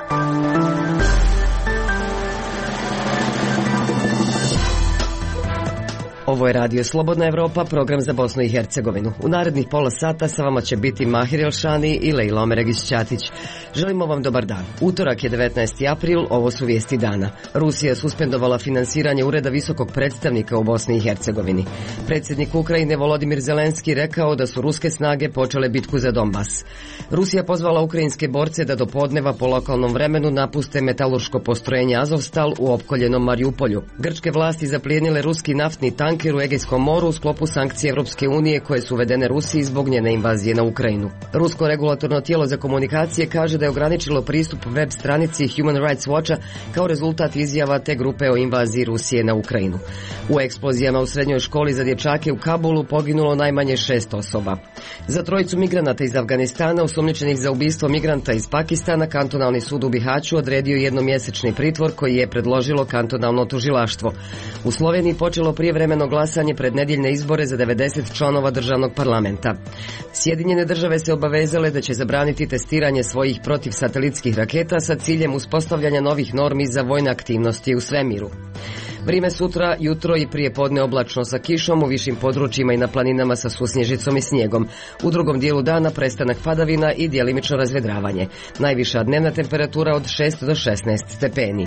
Ovo je Radio Slobodna Evropa, program za Bosnu i Hercegovinu. U narednih pola sata sa vama će biti Mahir Elšani i Lejla Omeregić-Ćatić. Želimo vam dobar dan. Utorak je 19. april, ovo su vijesti dana. Rusija suspendovala finansiranje Ureda visokog predstavnika u Bosni i Hercegovini. Predsjednik Ukrajine Volodimir Zelenski rekao da su ruske snage počele bitku za Donbas. Rusija pozvala ukrajinske borce da do podneva po lokalnom vremenu napuste metalurško postrojenje Azovstal u opkoljenom Mariupolju. Grčke vlasti zaplijenile ruski naftni tanker u Egejskom moru u sklopu sankcije Evropske unije koje su uvedene Rusiji zbog njene invazije na Ukrajinu. Rusko regulatorno tijelo za komunikacije kaže da je ograničilo pristup web stranici Human Rights Watcha kao rezultat izjava te grupe o invaziji Rusije na Ukrajinu. U eksplozijama u srednjoj školi za dječake u Kabulu poginulo najmanje 6 osoba. Za trojicu migranata iz Afganistana osumnjičenih za ubistvo migranta iz Pakistana kantonalni sud u Bihaću odredio jednomjesečni pritvor koji je predložilo kantonalno tužilaštvo. U Sloveniji počelo prijevremeno glasanje pred nedjeljne izbore za 90 članova državnog parlamenta. Sjedinjene države se obavezale da će zabraniti testiranje svojih protivsatelitskih raketa sa ciljem uspostavljanja novih normi za vojne aktivnosti u svemiru. Vrijeme sutra, jutro i prije podne oblačno sa kišom u višim područjima i na planinama sa susnježicom i snijegom. U drugom dijelu dana prestanak padavina i djelimično razvedravanje. Najviša dnevna temperatura od 6 do 16 stepeni.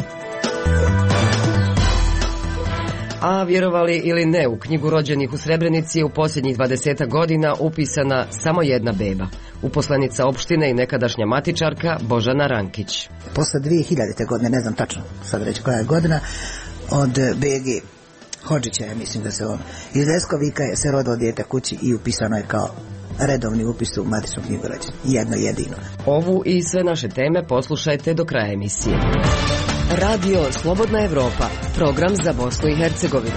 A vjerovali ili ne, u knjigu rođenih u Srebrenici je u posljednjih 20 godina upisana samo jedna beba. Uposlenica opštine i nekadašnja matičarka Božana Rankić. Posle 2000. godine, ne znam tačno sad reći koja je godina, od BG Hodžića, ja mislim da se on iz Leskovika se rodilo dijete kući i upisano je kao redovni upis u matičnu knjigu rođenih. Jedno jedino. Ovu i sve naše teme poslušajte do kraja emisije. Radio Slobodna Evropa, program za Bosnu i Hercegovinu.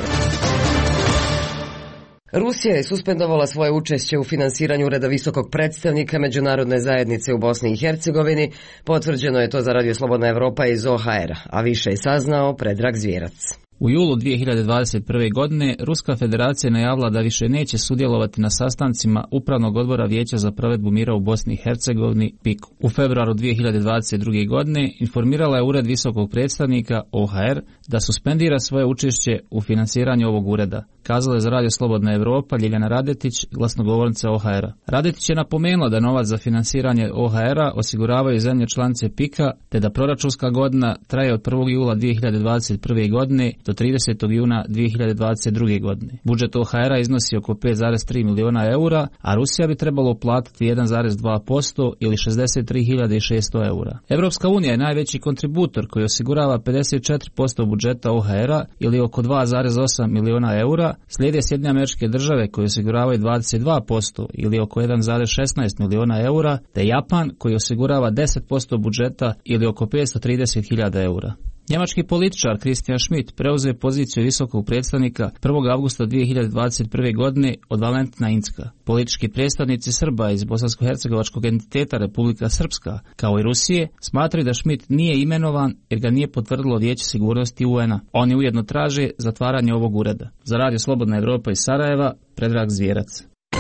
Rusija je suspendovala svoje učešće u finansiranju Ureda visokog predstavnika međunarodne zajednice u Bosni i Hercegovini. Potvrđeno je to za Radio Slobodna Evropa iz OHR-a, a više je saznao Predrag Zvjerac. U julu 2021. godine Ruska federacija najavila da više neće sudjelovati na sastancima Upravnog odbora Vijeća za provedbu mira u Bosni i Hercegovini PIK-u. U februaru 2022. godine informirala je Ured visokog predstavnika OHR da suspendira svoje učešće u finansiranju ovog ureda, kazala je za Radio Slobodna Evropa Ljiljana Radetić, glasnogovornica OHR-a. Radetić je napomenula da novac za finansiranje OHR-a osiguravaju zemlje članice PIK-a, te da proračunska godina traje od 1. jula 2021. godine do 30. juna 2022. godine. Budžet OHR-a iznosi oko 5,3 miliona eura, a Rusija bi trebalo uplatiti 1,2% ili 63.600 eura. Evropska unija je najveći kontributor koji osigurava 54% budžeta OHR-a ili oko 2,8 miliona eura, slijede Sjedinjene Američke Države koji osiguravaju 22% ili oko 1,16 miliona eura, te Japan koji osigurava 10% budžeta ili oko 530.000 eura. Njemački političar Christian Schmidt preuzeo poziciju visokog predstavnika 1. avgusta 2021. godine od Valentina Incka. Politički predstavnici Srba iz bosansko-hercegovačkog entiteta Republika Srpska, kao i Rusije, smatraju da Schmidt nije imenovan jer ga nije potvrdilo Vijeće sigurnosti UN-a. Oni ujedno traže zatvaranje ovog ureda. Za Radio Slobodna Evropa iz Sarajeva, Predrag Zvjerac.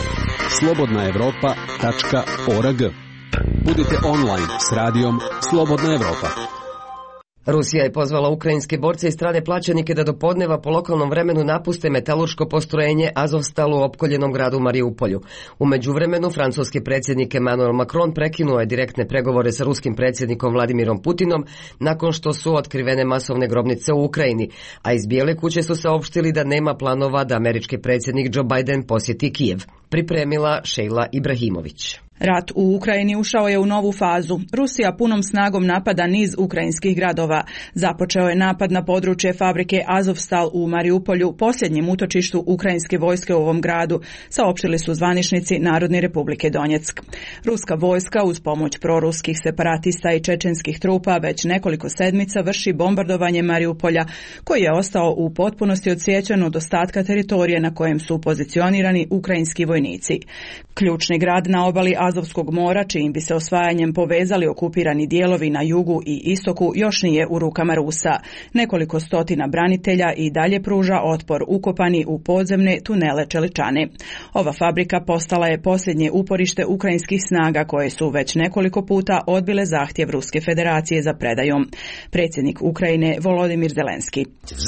slobodnaevropa.org. Budite online s radijom Slobodna Evropa. Rusija je pozvala ukrajinske borce i strane plaćenike da do podneva po lokalnom vremenu napuste metalurško postrojenje Azovstal u opkoljenom gradu Mariupolju. U međuvremenu, francuski predsjednik Emmanuel Macron prekinuo je direktne pregovore sa ruskim predsjednikom Vladimirom Putinom nakon što su otkrivene masovne grobnice u Ukrajini, a iz Bijele kuće su saopštili da nema planova da američki predsjednik Joe Biden posjeti Kijev. Pripremila Šejla Ibrahimović. Rat u Ukrajini ušao je u novu fazu. Rusija punom snagom napada niz ukrajinskih gradova. Započeo je napad na područje fabrike Azovstal u Mariupolju, posljednjem utočištu ukrajinske vojske u ovom gradu, saopštili su zvaničnici Narodne Republike Donjeck. Ruska vojska uz pomoć proruskih separatista i čečenskih trupa već nekoliko sedmica vrši bombardovanje Mariupolja, koji je ostao u potpunosti odsječen od ostatka teritorije na kojem su pozicionirani ukrajinski vojnici. Ključni grad na obali Azovskog mora, čijim bi se osvajanjem povezali okupirani dijelovi na jugu i istoku, još nije u rukama Rusa. Nekoliko stotina branitelja i dalje pruža otpor ukopani u podzemne tunele Čeličane. Ova fabrika postala je posljednje uporište ukrajinskih snaga koje su već nekoliko puta odbile zahtjev Ruske federacije za predajom. Predsjednik Ukrajine Volodimir Zelenski.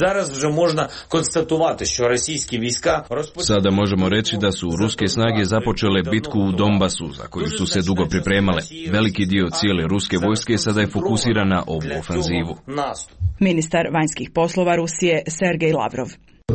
Sada možemo reći da su ruske snage započele bitku u Donbasu, za koju su se dugo pripremale. Veliki dio cijele ruske vojske sada je fokusiran na ovu ofanzivu. Ministar vanjskih poslova Rusije Sergej Lavrov.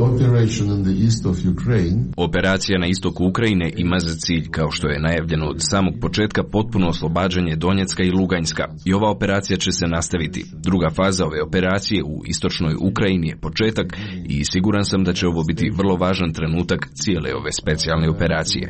Operacija na istoku Ukrajine ima za cilj, kao što je najavljeno od samog početka, potpuno oslobađanje Donjecka i Luganjska. I ova operacija će se nastaviti. Druga faza ove operacije u istočnoj Ukrajini je početak i siguran sam da će ovo biti vrlo važan trenutak cijele ove specijalne operacije.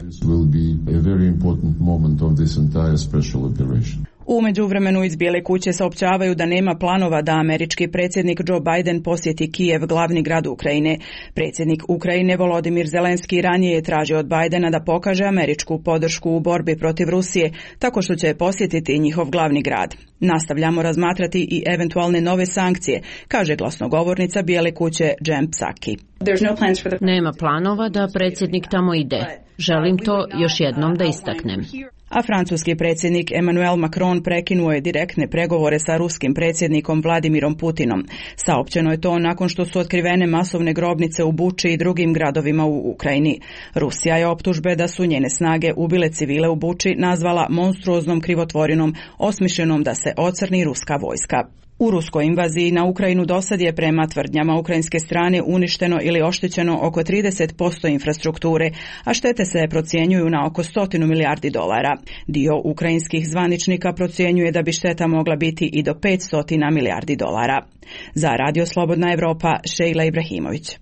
U međuvremenu iz Bijele kuće saopćavaju da nema planova da američki predsjednik Joe Biden posjeti Kijev, glavni grad Ukrajine. Predsjednik Ukrajine Volodimir Zelenski ranije je tražio od Bidena da pokaže američku podršku u borbi protiv Rusije, tako što će posjetiti njihov glavni grad. Nastavljamo razmatrati i eventualne nove sankcije, kaže glasnogovornica Bijele kuće Jen Psaki. Nema planova da predsjednik tamo ide. Želim to još jednom da istaknem. A francuski predsjednik Emmanuel Macron prekinuo je direktne pregovore sa ruskim predsjednikom Vladimirom Putinom. Saopćeno je to nakon što su otkrivene masovne grobnice u Buči i drugim gradovima u Ukrajini. Rusija je optužbe da su njene snage ubile civile u Buči nazvala monstruoznom krivotvorinom, osmišljenom da se ocrni ruska vojska. U ruskoj invaziji na Ukrajinu dosad je prema tvrdnjama ukrajinske strane uništeno ili oštećeno oko 30% infrastrukture, a štete se procjenjuju na oko $100 milijardi. Dio ukrajinskih zvaničnika procjenjuje da bi šteta mogla biti i do $500 milijardi. Za Radio Slobodna Evropa, Šejla Ibrahimović.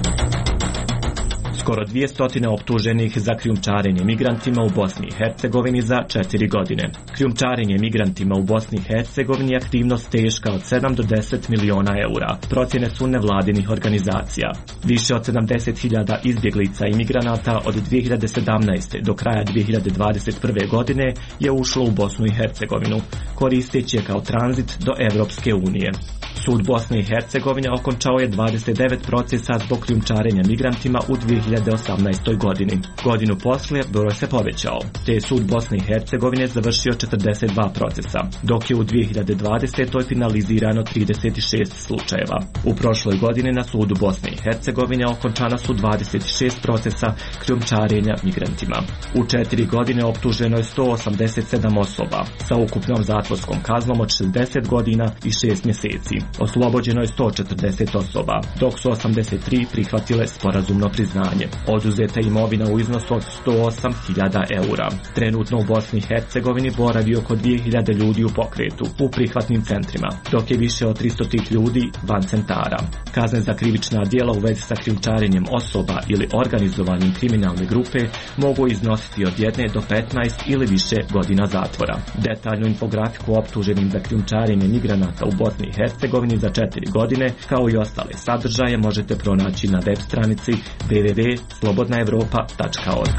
Skoro 200 optuženih za krijumčarenje migrantima u Bosni i Hercegovini za 4 godine. Krijumčarenje migrantima u Bosni i Hercegovini je aktivnost teška od 7 do 10 miliona eura. Procjene su nevladinih organizacija. Više od 70.000 izbjeglica i migranata od 2017. do kraja 2021. godine je ušlo u Bosnu i Hercegovinu, koristeći je kao tranzit do Evropske unije. Sud Bosne i Hercegovine okončao je 29 procesa zbog krijumčarenja migrantima u 2018. godini. Godinu poslije broj se povećao, te je sud Bosne i Hercegovine završio 42 procesa, dok je u 2020. finalizirano 36 slučajeva. U prošloj godini na sudu Bosne i Hercegovine okončana su 26 procesa krijumčarenja migrantima. U 4 godine optuženo je 187 osoba sa ukupnom zatvorskom kaznom od 60 godina i 6 mjeseci. Oslobođeno je 140 osoba, dok su 83 prihvatile sporazumno priznanje. Oduzeta imovina u iznosu od 108.000 eura. Trenutno u Bosni i Hercegovini boravi oko 2.000 ljudi u pokretu, u prihvatnim centrima, dok je više od 300 tih ljudi van centara. Kazne za krivična djela u vezi sa krijumčarenjem osoba ili organizovanjem kriminalne grupe mogu iznositi od 1 do 15 ili više godina zatvora. Detaljnu infografiku optuženim za krijumčarenje migranata u Bosni i Hercegovini za 4 godine, kao i ostale sadržaje, možete pronaći na web stranici www.slobodnaevropa.org.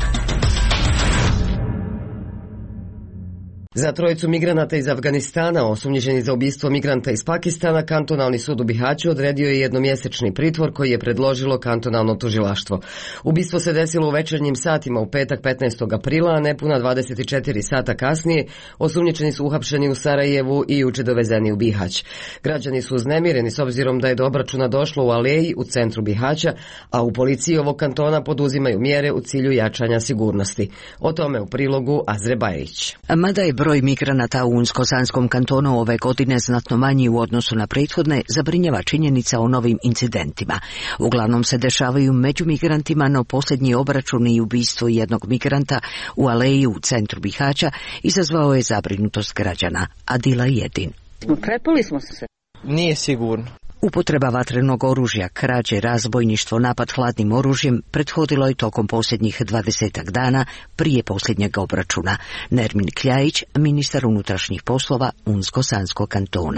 Za trojicu migranata iz Afganistana, osumnjičeni za ubistvo migranta iz Pakistana, kantonalni sud u Bihaću odredio je jednomjesečni pritvor koji je predložilo kantonalno tužilaštvo. Ubistvo se desilo u večernjim satima u petak 15. aprila, a nepuna 24 sata kasnije osumnjičeni su uhapšeni u Sarajevu i juče dovezeni u Bihać. Građani su uznemireni s obzirom da je do obračuna došlo u Aleji u centru Bihaća, a u policiji ovog kantona poduzimaju mjere u cilju jačanja sigurnosti. O tome u prilogu Azre Bajić. Mada je broj migranata u Unsko-Sanskom kantonu ove godine znatno manji u odnosu na prethodne, zabrinjava činjenica o novim incidentima. Uglavnom se dešavaju među migrantima, no posljednji obračun i ubistvo jednog migranta u Aleji u centru Bihaća izazvao je zabrinutost građana. Adila Jedin. Prepali smo se. Nije sigurno. Upotreba vatrenog oružja, krađe, razbojništvo, napad hladnim oružjem prethodilo je tokom posljednjih 20 dana prije posljednjeg obračuna. Nermin Kljajić, ministar unutrašnjih poslova Unsko-Sanskog kantona.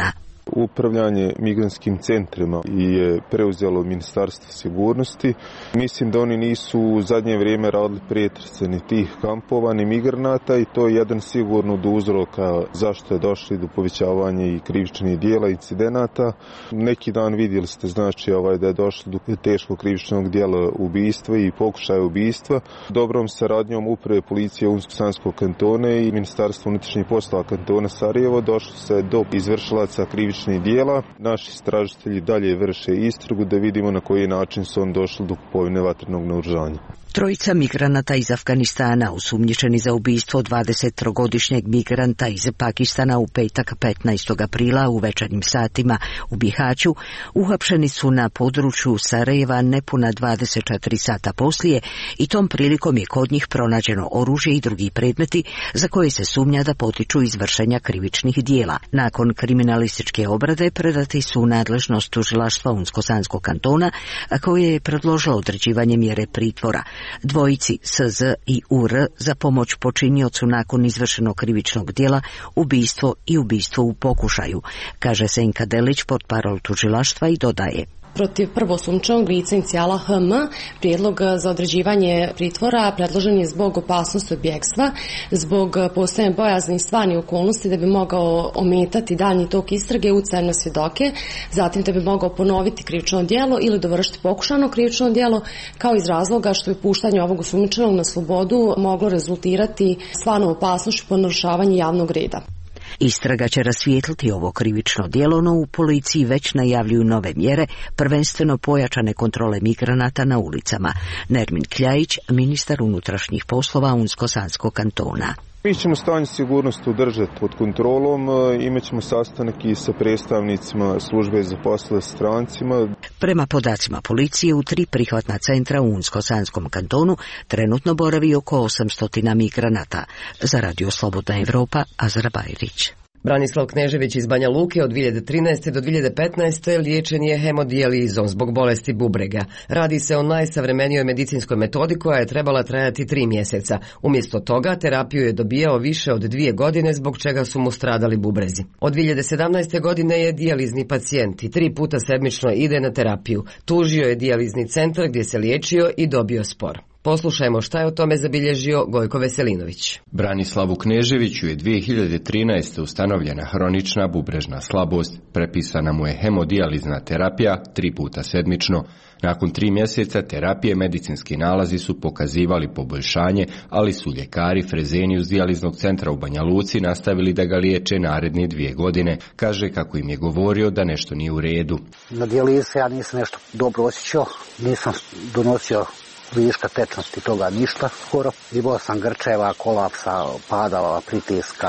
Upravljanje migrantskim centrima je preuzelo Ministarstvo sigurnosti. Mislim da oni nisu u zadnje vrijeme radili pretrese ni tih kampova, ni migranata i to je jedan sigurno od uzroka zašto je došli do povećavanja i krivičnih dijela incidenata. Neki dan vidjeli ste znači da je došlo do teškog krivičnog dijela ubistva i pokušaja ubistva. Dobrom saradnjom uprave policije Unsko-Sanskog kantona i Ministarstva unutrašnjih poslova kantona Sarajevo došlo se do izvršilaca krivičnih dijela. Naši istražitelji dalje vrše istragu da vidimo na koji način su on došli do kupovine vatrenog naoružanja. Trojica migranata iz Afganistana osumnjičeni za ubistvo 23-godišnjeg migranta iz Pakistana u petak 15. aprila u večernjim satima u Bihaću uhapšeni su na području Sarajeva nepuna 24 sata poslije i tom prilikom je kod njih pronađeno oružje i drugi predmeti za koje se sumnja da potiču iz vršenja krivičnih dijela. Nakon kriminalističke obrade predati su u nadležnost tužilaštva Unsko-Sanskog kantona, a koje je predložilo određivanje mjere pritvora. Dvojici SZ i UR za pomoć počiniocu nakon izvršenog krivičnog djela, ubistvo i ubistvo u pokušaju, kaže Senka Delić, portparol tužilaštva i dodaje. Protiv prvosumnjičenog lica inicijala HM prijedlog za određivanje pritvora predložen je zbog opasnosti od bjegstva, zbog postojanja bojazni stvarnih okolnosti da bi mogao ometati daljnji tok istrage utjecajem na svjedoke, zatim da bi mogao ponoviti krivično djelo ili dovršiti pokušano krivično djelo, kao iz razloga što bi puštanje ovog osumnjičenog na slobodu moglo rezultirati stvarnom opasnošću po narušavanju javnog reda. Istraga će rasvijetliti ovo krivično djelo, no u policiji već najavljuju nove mjere, prvenstveno pojačane kontrole migranata na ulicama. Nermin Kljajić, ministar unutrašnjih poslova Unsko-Sanskog kantona. Mi ćemo stanje sigurnosti udržati pod kontrolom, imat ćemo sastanak i sa predstavnicima službe za poslove strancima. Prema podacima policije u 3 prihvatna centra u Unsko-Sanskom kantonu trenutno boravi oko 800 migranata. Za Radio Slobodna Evropa, Azra Bajrić. Branislav Knežević iz Banja Luke od 2013. do 2015. liječen je hemodijelizom zbog bolesti bubrega. Radi se o najsavremenijoj medicinskoj metodi koja je trebala trajati 3 mjeseca. Umjesto toga terapiju je dobijao više od 2 godine zbog čega su mu stradali bubrezi. Od 2017. godine je dijalizni pacijent i 3 puta sedmično ide na terapiju. Tužio je dijalizni centar gdje se liječio i dobio spor. Poslušajmo šta je o tome zabilježio Gojko Veselinović. Branislavu Kneževiću je 2013. ustanovljena hronična bubrežna slabost, prepisana mu je hemodijalizna terapija 3 puta sedmično. Nakon 3 mjeseca terapije medicinski nalazi su pokazivali poboljšanje, ali su ljekari Fresenius dijaliznog centra u Banja Luci nastavili da ga liječe naredne 2 godine. Kaže kako im je govorio da nešto nije u redu. Na dijalizi ja nisam nešto dobro osjećao, nisam donosio viška tečnosti, toga ništa skoro. Imao sam grčeva, kolapsa, padala, pritiska.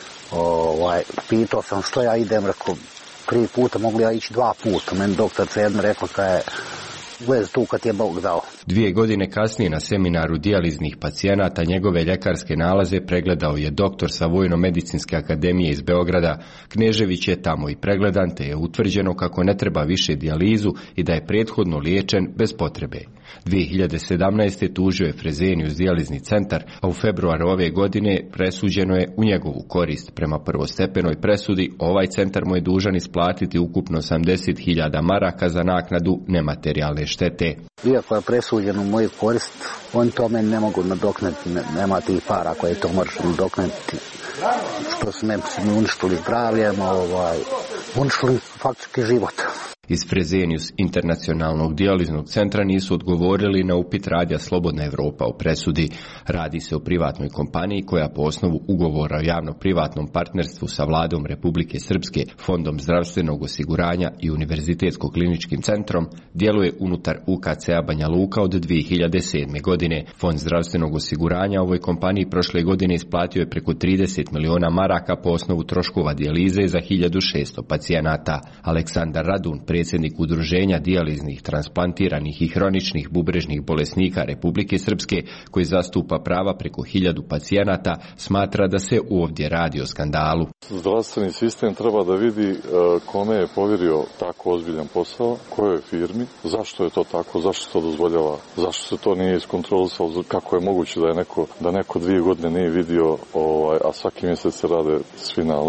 Pitao sam što ja idem, rekao 3 puta, mogli ja ići 2 puta. Meni doktorca jedna rekla kada je vez tu kad je Bog dao. 2 godine kasnije na seminaru dijaliznih pacijenata njegove ljekarske nalaze pregledao je doktor sa Vojno-medicinske akademije iz Beograda. Knežević je tamo i pregledan, te je utvrđeno kako ne treba više dijalizu i da je prethodno liječen bez potrebe. 2017. tužio je Fresenius dijalizni centar, a u februaru ove godine presuđeno je u njegovu korist. Prema prvostepenoj presudi ovaj centar mu je dužan isplatiti ukupno 80.000 maraka za naknadu nematerijalne štete. Iako je presuđeno u moju korist, oni to meni ne mogu nadoknaditi, nema tih para koje to možeš nadoknaditi. Što su meni uništili zdravlje, uništili faktički život. Iz Fresenius internacionalnog dijaliznog centra nisu odgovorili na upit radija Slobodna Evropa o presudi. Radi se o privatnoj kompaniji koja po osnovu ugovora o javno-privatnom partnerstvu sa vladom Republike Srpske, Fondom zdravstvenog osiguranja i Univerzitetsko-kliničkim centrom djeluje unutar UKC-a Banja Luka od 2007. godine. Fond zdravstvenog osiguranja ovoj kompaniji prošle godine isplatio je preko 30 miliona maraka po osnovu troškova dijalize za 1600 pacijenata. Aleksandar Radun, predsjednik Udruženja dijaliznih, transplantiranih i hroničnih bubrežnih bolesnika Republike Srpske, koji zastupa prava preko 1000 pacijenata, smatra da se ovdje radi o skandalu. Zdravstveni sistem treba da vidi kome je povjerio tako ozbiljan posao, kojoj firmi, zašto je to tako, zašto to dozvoljava, zašto se to nije iskontrolisalo, kako je moguće da neko 2 godine nije vidio, a svaki mjesec se rade svi nalazi.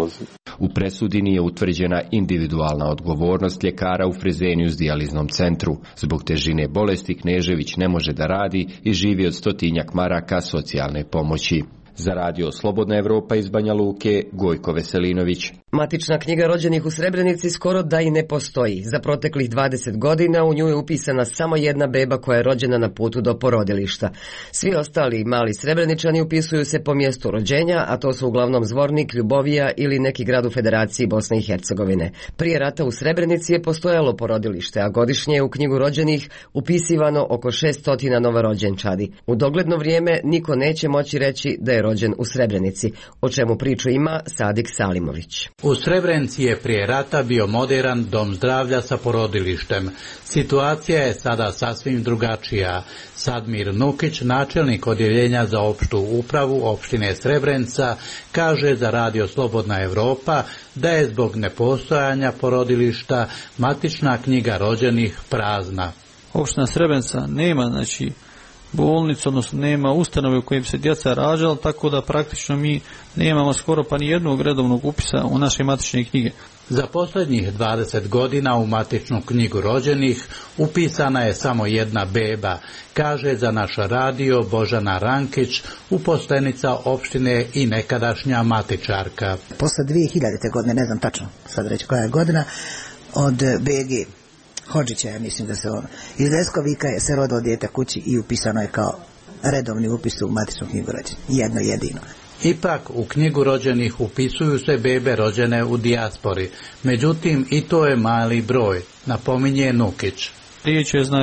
U presudi nije utvrđena individualna odgovornost ljekara u Fresenius dijaliznom centru. Zbog težine bolesti Knežević ne može da radi i živi od 100 maraka socijalne pomoći. Za radio Slobodna Evropa iz Banja Luke, Gojko Veselinović. Matična knjiga rođenih u Srebrenici skoro da i ne postoji. Za proteklih 20 godina u nju je upisana samo jedna beba koja je rođena na putu do porodilišta. Svi ostali mali Srebreničani upisuju se po mjestu rođenja, a to su uglavnom Zvornik, Ljubovija ili neki grad u Federaciji Bosne i Hercegovine. Prije rata u Srebrenici je postojalo porodilište, a godišnje je u knjigu rođenih upisivano oko 600 novorođenčadi. U dogledno vrijeme niko neće moći reći da je rođen u Srebrenici, o čemu priču ima Sadik Salimović. U Srebrenici je prije rata bio moderan dom zdravlja sa porodilištem. Situacija je sada sasvim drugačija. Sadmir Nukić, načelnik odjeljenja za opštu upravu opštine Srebrenica, kaže za radio Slobodna Evropa da je zbog nepostojanja porodilišta matična knjiga rođenih prazna. Opština Srebrenica nema, bolnicu, odnosno nema ustanove u kojim se djeca rađala, tako da praktično mi nemamo skoro pa ni jednog redovnog upisa u naše matične knjige. Za posljednjih 20 godina u matičnu knjigu rođenih upisana je samo jedna beba, kaže za naš radio Božana Rankić, uposlenica opštine i nekadašnja matičarka. Posle 2000. godine, ne znam tačno sad reći koja je godina, od BG Hodžića, ja mislim da se ono, iz Leskovika je se rodilo dijete kući i upisano je kao redovni upis u matičnu knjigu rođenih. Jedno jedino. Ipak u knjigu rođenih upisuju se bebe rođene u dijaspori. Međutim, i to je mali broj, napominje Nukić. Riječ je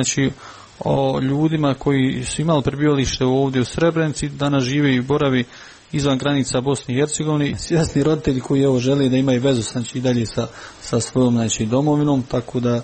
o ljudima koji su imali prebivalište ovdje u Srebrenici, danas žive i boravi izvan granica Bosne i Hercegovine. Svjesni roditelji koji žele da imaju vezu i dalje sa svojom domovinom, tako da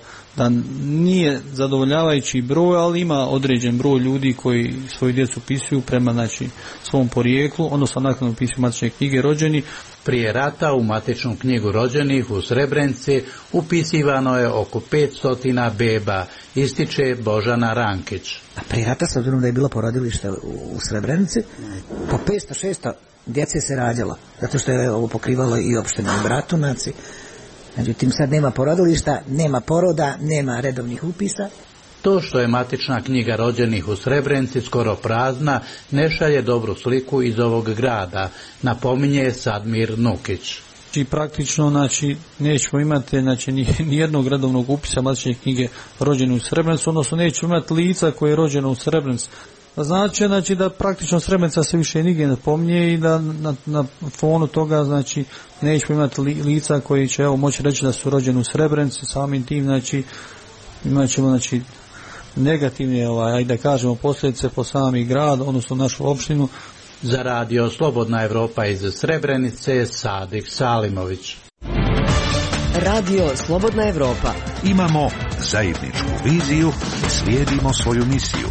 nije zadovoljavajući broj, ali ima određen broj ljudi koji svoju djecu upisuju prema svom porijeklu, odnosno nakon upisuju matične knjige rođeni. Prije rata u matičnu knjigu rođenih u Srebrenici upisivano je oko 500 beba, ističe Božana Rankić. A prije rata, s obzirom da je bilo porodilište u Srebrenici, po 500-600 djece se rađalo, zato što je ovo pokrivalo i opštinu Bratunac. Međutim, sad nema porodilišta, nema poroda, nema redovnih upisa. To što je matična knjiga rođenih u Srebrenici skoro prazna, ne šalje dobru sliku iz ovog grada, napominje Sadmir Nukić. Praktično, nećemo imati ni jednog redovnog upisa matične knjige rođene u Srebrenicu, odnosno nećemo imati lica koje je rođeno u Srebrenici. Znači da praktično Srebrenica se više nigdje ne pominje i da na fonu toga nećemo imati lica koji će moći reći da su rođeni u Srebrenici, samim tim imat ćemo negativne, da kažemo, posljedice po sami grad, odnosno našu opštinu. Za radio Slobodna Evropa iz Srebrenice, Sadik Salimović. Radio Slobodna Evropa. Imamo zajedničku viziju i slijedimo svoju misiju.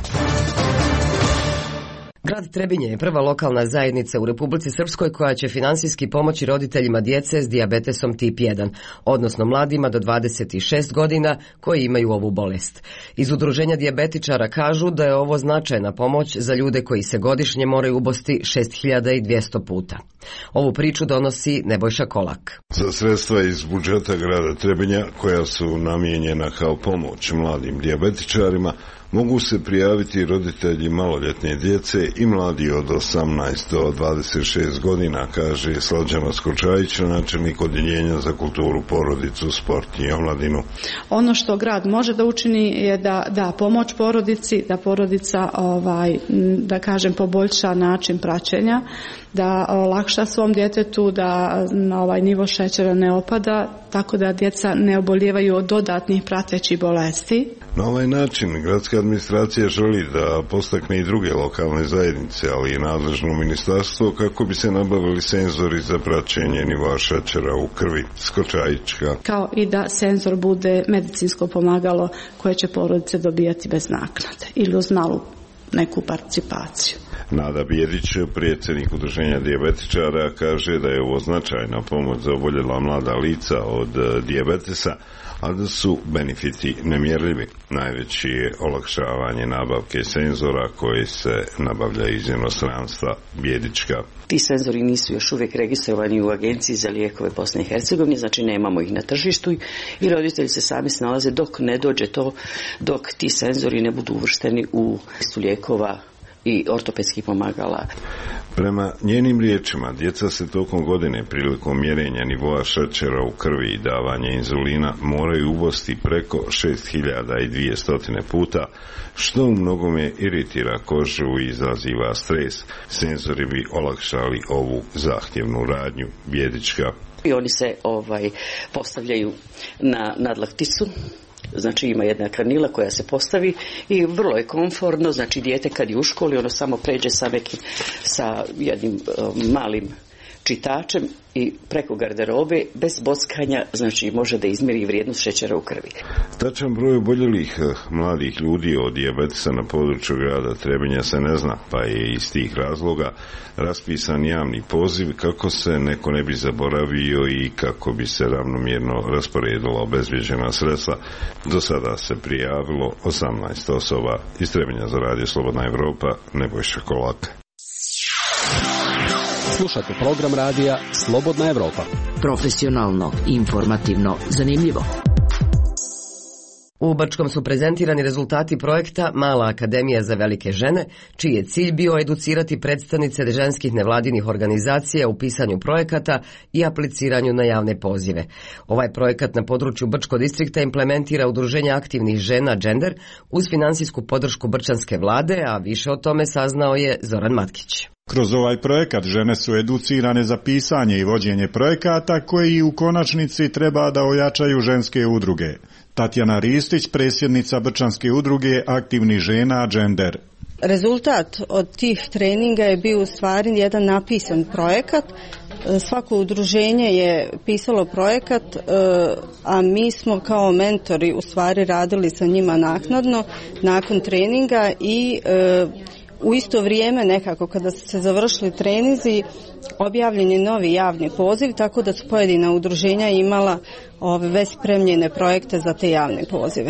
Grad Trebinje je prva lokalna zajednica u Republici Srpskoj koja će finansijski pomoći roditeljima djece s dijabetesom tip 1, odnosno mladima do 26 godina koji imaju ovu bolest. Iz udruženja dijabetičara kažu da je ovo značajna pomoć za ljude koji se godišnje moraju ubosti 6200 puta. Ovu priču donosi Nebojša Kolak. Za sredstva iz budžeta grada Trebinja, koja su namijenjena kao pomoć mladim dijabetičarima, mogu se prijaviti roditelji maloljetne djece i mladi od 18 do 26 godina, kaže Slađana Skočajić, načelnik odjeljenja za kulturu, porodicu, sport i omladinu. Ono što grad može da učini je da da pomoć porodici, da porodica da kažem poboljša način praćenja, da olakša svom djetetu da na nivo šećera ne opada, tako da djeca ne obolijevaju od dodatnih pratećih bolesti. Na ovaj način gradska administracija želi da postakne i druge lokalne zajednice, ali i nadležno ministarstvo, kako bi se nabavili senzori za praćenje nivoa šećera u krvi. Skočajićka. Kao i da senzor bude medicinsko pomagalo koje će porodice dobijati bez naknade ili uz malu neku participaciju. Nada Bijedić, predsjednik udruženja dijabetičara, kaže da je ovo značajna pomoć za oboljela mlada lica od dijabetesa, a da su benefiti nemjerljivi. Najveći je olakšavanje nabavke senzora koji se nabavljaju iz inostranstva. Bjedička. Ti senzori nisu još uvijek registrovani u Agenciji za lijekove Bosne i Hercegovine, znači nemamo ih na tržištu i roditelji se sami snalaze dok ne dođe to, dok ti senzori ne budu uvršteni u listu lijekova i ortopedskih pomagala. Prema njenim riječima, djeca se tokom godine prilikom mjerenja nivoa šećera u krvi i davanja inzulina moraju ubosti preko 6200 puta, što u mnogome iritira kožu i izaziva stres. Senzori bi olakšali ovu zahtjevnu radnju. Bjedička. I oni se postavljaju na nadlakticu. Znači ima jedna kanila koja se postavi i vrlo je komfortno, znači dijete kad je u školi ono samo pređe sa jednim malim čitačem i preko garderobe bez bockanja, znači može da izmjeri vrijednost šećera u krvi. Tačan broj oboljelih mladih ljudi od dijabetesa na području grada Trebinja se ne zna, pa je iz tih razloga raspisan javni poziv kako se neko ne bi zaboravio i kako bi se ravnomjerno rasporedila obezbijeđena sredstva. Do sada se prijavilo 18 osoba. Iz Trebinja za Radio Slobodna Evropa, Nebojša Kolak. Slušajte program radija Slobodna Evropa. Profesionalno, informativno, zanimljivo. U Brčkom su prezentirani rezultati projekta Mala akademija za velike žene, čiji je cilj bio educirati predstavnice ženskih nevladinih organizacija u pisanju projekata i apliciranju na javne pozive. Ovaj projekat na području Brčkog distrikta implementira Udruženje aktivnih žena Gender uz finansijsku podršku brčanske vlade, a više o tome saznao je Zoran Matkić. Kroz ovaj projekat žene su educirane za pisanje i vođenje projekata koji u konačnici treba da ojačaju ženske udruge. Tatjana Ristić, predsjednica Brčanske udruge aktivnih žena Gender. Rezultat od tih treninga je bio u stvari jedan napisan projekat. Svako udruženje je pisalo projekat, a mi smo kao mentori u stvari radili sa njima naknadno nakon treninga i u isto vrijeme nekako kada su se završili treninzi objavljen je novi javni poziv, tako da su pojedina udruženja imala već spremljene projekte za te javne pozive.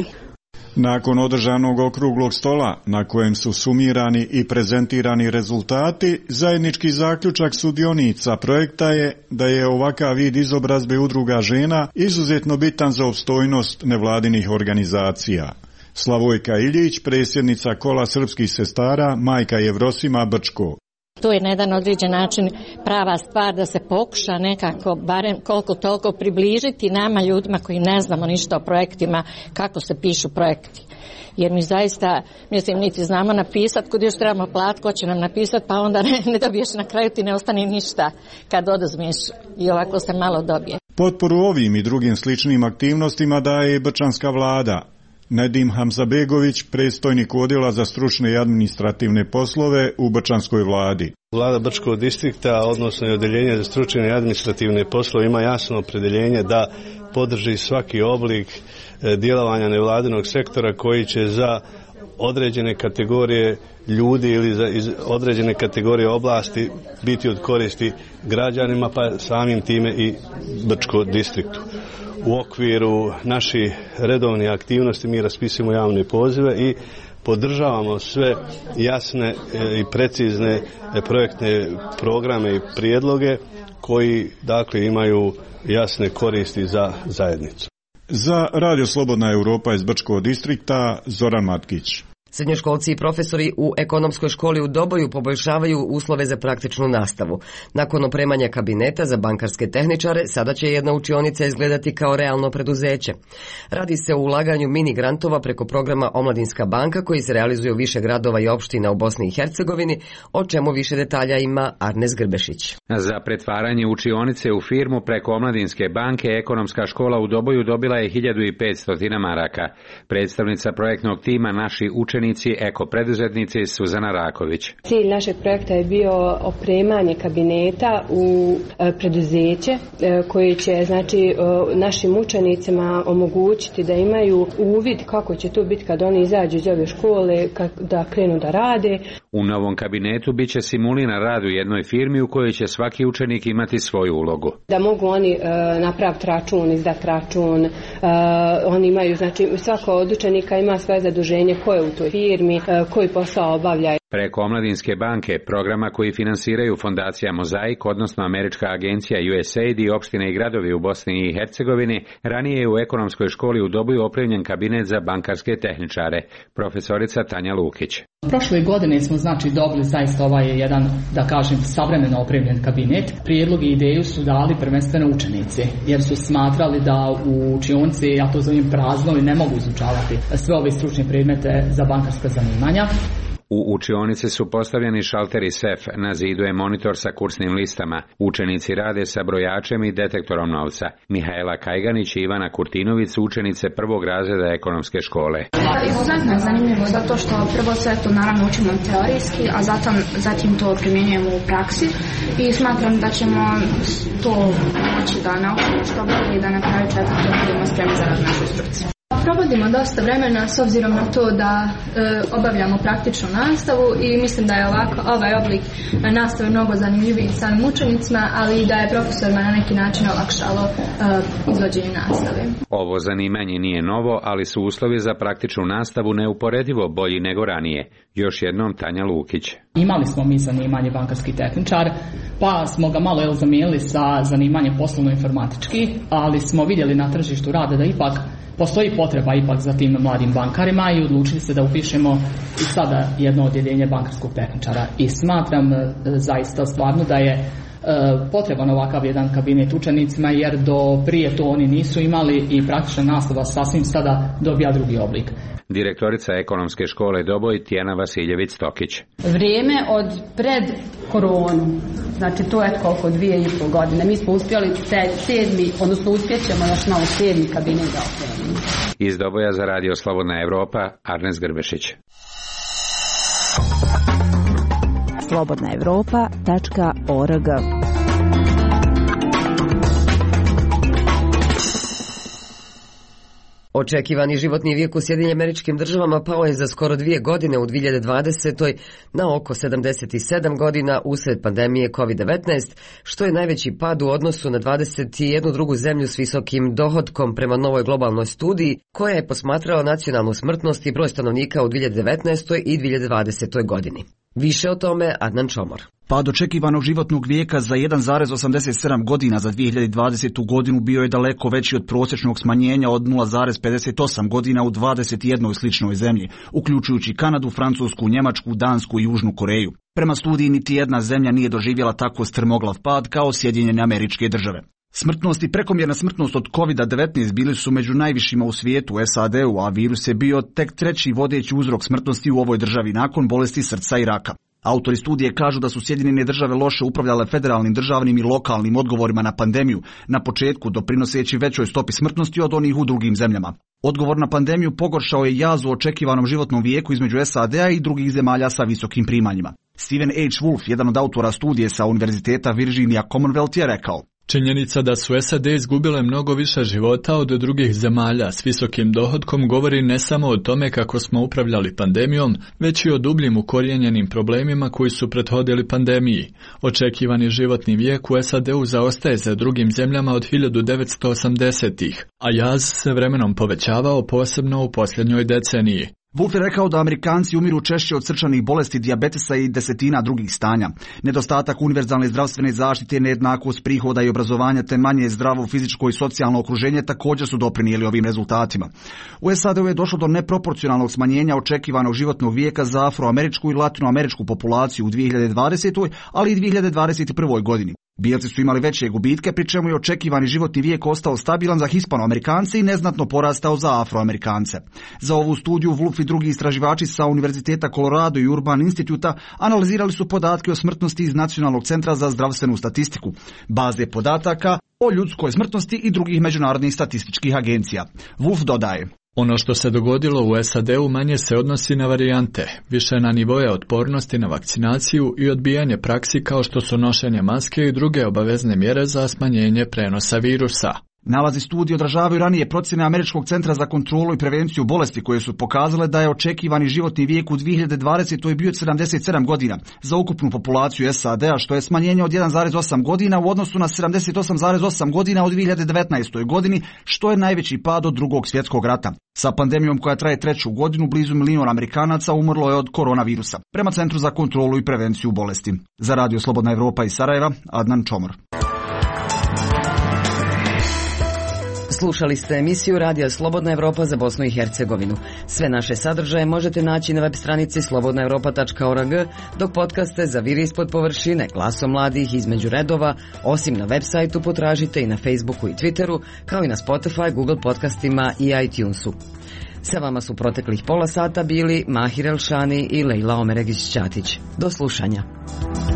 Nakon održanog okruglog stola na kojem su sumirani i prezentirani rezultati, zajednički zaključak sudionica projekta je da je ovakav vid izobrazbe udruga žena izuzetno bitan za opstojnost nevladinih organizacija. Slavojka Iljić, predsjednica Kola srpskih sestara, majka Jevrosima Brčko. To je na jedan određen način prava stvar da se pokuša nekako, barem koliko toliko približiti nama ljudima koji ne znamo ništa o projektima, kako se pišu projekti. Jer mi zaista, mislim, niti znamo napisati, kod još trebamo platiti, ko će nam napisati, pa onda ne dobiješ na kraju, ti ne ostane ništa kad oduzmeš i ovako se malo dobije. Potporu ovim i drugim sličnim aktivnostima daje i brčanska vlada. Nedim Hamzabegović, predstojnik odjela za stručne i administrativne poslove u Brčanskoj vladi. Vlada Brčkog distrikta, odnosno i odeljenje za stručne i administrativne poslove, ima jasno opredjeljenje da podrži svaki oblik djelovanja nevladinog sektora koji će za određene kategorije ljudi ili za određene kategorije oblasti biti od koristi građanima, pa samim time i Brčkog distriktu. U okviru naših redovnih aktivnosti mi raspisujemo javne pozive i podržavamo sve jasne i precizne projektne programe i prijedloge koji dakle imaju jasne koristi za zajednicu. Za Radio Slobodna Evropa iz Brčkog distrikta, Zoran Matkić. Srednjoškolci i profesori u ekonomskoj školi u Doboju poboljšavaju uslove za praktičnu nastavu. Nakon opremanja kabineta za bankarske tehničare, sada će jedna učionica izgledati kao realno preduzeće. Radi se o ulaganju mini grantova preko programa Omladinska banka koji se realizuje u više gradova i opština u Bosni i Hercegovini, o čemu više detalja ima Arnes Grbešić. Za pretvaranje učionice u firmu preko Omladinske banke ekonomska škola u Doboju dobila je 1500 maraka. Predstavnica projektnog tima Naši učenici eko preduzetnici Suzana Raković. Cilj našeg projekta je bio opremanje kabineta u preduzeće koje će znači našim učenicima omogućiti da imaju uvid kako će to biti kad oni izađu iz ove škole, da krenu da rade. U novom kabinetu bit će simuliran rad u jednoj firmi u kojoj će svaki učenik imati svoju ulogu. Da mogu oni napraviti račun, izdati račun, oni imaju, znači svako od učenika ima svoje zaduženje ko je u toj firmi, koji posao obavlja. Preko Omladinske banke, programa koji finansiraju fondacija Mozaik, odnosno američka agencija USAID i opštine i gradovi u Bosni i Hercegovini, ranije je u ekonomskoj školi u Doboju opremljen kabinet za bankarske tehničare. Profesorica Tanja Lukić. Prošle godine smo dobili zaista jedan, da kažem, savremeno opremljen kabinet. Prijedlog i ideju su dali prvenstveno učenici, jer su smatrali da u učionici, ja to zovem prazno, i ne mogu izučavati sve ove stručne predmete za bankarska zanimanja. U učionici su postavljeni šalteri sef, na zidu je monitor sa kursnim listama. Učenici rade sa brojačem i detektorom novca. Mihajla Kajganić i Ivana Kurtinović su učenice prvog razreda ekonomske škole. Izuzetno je zanimljivo zato što prvo sve to naravno učimo teorijski, a zatim to primjenjujemo u praksi i smatram da ćemo to moći da naučimo što bolje i da na kraju četvrtog budemo spremni za rad našoj struci. Provodimo dosta vremena s obzirom na to da obavljamo praktičnu nastavu i mislim da je ovaj oblik nastave mnogo zanimljiviji samim učenicima, ali i da je profesorima na neki način olakšalo izvođenje nastave. Ovo zanimanje nije novo, ali su uslovi za praktičnu nastavu neuporedivo bolji nego ranije. Još jednom Tanja Lukić. Imali smo mi zanimanje bankarski tehničar, pa smo ga malo zamijenili sa zanimanjem poslovno-informatički, ali smo vidjeli na tržištu rada da ipak postoji potreba ipak za tim mladim bankarima i odlučili se da upišemo i sada jedno odjeljenje bankarskog tehničara. I smatram zaista stvarno da je potreban ovakav jedan kabinet učenicima, jer do prije to oni nisu imali i praktična nastava sasvim sada dobija drugi oblik. Direktorica ekonomske škole Doboj Tijana Vasiljević-Tokić. Vrijeme od pred koronu, znači to je koliko 2,5 godine. Mi smo uspjeli uspjećemo još na 7. kabinet da opremimo. Iz Doboja za Radio Slobodna Evropa, Arnes Grbešić. slobodnaevropa.org. Očekivani životni vijek u Sjedinjenim Američkim Državama pao je za skoro 2 godine u 2020. na oko 77 godina usred pandemije COVID-19, što je najveći pad u odnosu na 21 drugu zemlju s visokim dohotkom prema novoj globalnoj studiji, koja je posmatrala nacionalnu smrtnost i broj stanovnika u 2019. i 2020. godini. Više o tome Adnan Čomor. Pad očekivanog životnog vijeka za 1,87 godina za 2020. godinu bio je daleko veći od prosječnog smanjenja od 0,58 godina u 21 sličnoj zemlji, uključujući Kanadu, Francusku, Njemačku, Dansku i Južnu Koreju. Prema studiji niti jedna zemlja nije doživjela tako strmoglav pad kao Sjedinjene Američke Države. Smrtnost i prekomjerna smrtnost od COVID-19 bili su među najvišima u svijetu, SAD-u, a virus je bio tek treći vodeći uzrok smrtnosti u ovoj državi nakon bolesti srca i raka. Autori studije kažu da su Sjedinjene Države loše upravljale federalnim, državnim i lokalnim odgovorima na pandemiju, na početku doprinoseći većoj stopi smrtnosti od onih u drugim zemljama. Odgovor na pandemiju pogoršao je jaz u očekivanom životnom vijeku između SAD-a i drugih zemalja sa visokim primanjima. Stephen H. Wolf, jedan od autora studije sa Univerziteta Virginia Commonwealth, je rekao: činjenica da su SAD izgubile mnogo više života od drugih zemalja s visokim dohotkom govori ne samo o tome kako smo upravljali pandemijom, već i o dubljim ukorijenjenim problemima koji su prethodili pandemiji. Očekivani životni vijek u SAD-u zaostaje za drugim zemljama od 1980-ih, a jaz se vremenom povećavao, posebno u posljednjoj deceniji. Wolf je rekao da Amerikanci umiru češće od srčanih bolesti, dijabetesa i desetina drugih stanja. Nedostatak univerzalne zdravstvene zaštite, nejednakost prihoda i obrazovanja te manje zdravo fizičko i socijalno okruženje također su doprinijeli ovim rezultatima. U SAD-u je došlo do neproporcionalnog smanjenja očekivanog životnog vijeka za afroameričku i latinoameričku populaciju u 2020. ali i 2021. godini. Bijelci su imali veće gubitke, pri čemu je očekivani životni vijek ostao stabilan za Hispanoamerikance i neznatno porastao za Afroamerikance. Za ovu studiju Wolf i drugi istraživači sa Univerziteta Colorado i Urban Instituta analizirali su podatke o smrtnosti iz Nacionalnog centra za zdravstvenu statistiku, baze podataka o ljudskoj smrtnosti i drugih međunarodnih statističkih agencija. Wolf dodaje: ono što se dogodilo u SAD-u manje se odnosi na varijante, više na nivoje otpornosti na vakcinaciju i odbijanje praksi kao što su nošenje maske i druge obavezne mjere za smanjenje prenosa virusa. Nalazi studije odražavaju ranije procjene Američkog centra za kontrolu i prevenciju bolesti koje su pokazale da je očekivani životni vijek u 2020. bio 77 godina za ukupnu populaciju SAD-a, što je smanjenje od 1,8 godina u odnosu na 78,8 godina u 2019. godini, što je najveći pad od Drugog svjetskog rata. Sa pandemijom koja traje 3. godinu, blizu 1 milion Amerikanaca umrlo je od koronavirusa, prema Centru za kontrolu i prevenciju bolesti. Za Radio Slobodna Evropa iz Sarajeva, Adnan Čomor. Slušali ste emisiju Radija Slobodna Evropa za Bosnu i Hercegovinu. Sve naše sadržaje možete naći na web stranici slobodnaevropa.org, dok podcaste za Viri ispod površine, Glasom mladih, Između redova, osim na web sajtu potražite i na Facebooku i Twitteru, kao i na Spotify, Google podcastima i iTunesu. Sa vama su proteklih pola sata bili Mahir Elšani i Lejla Omeregić-Ćatić. Do slušanja.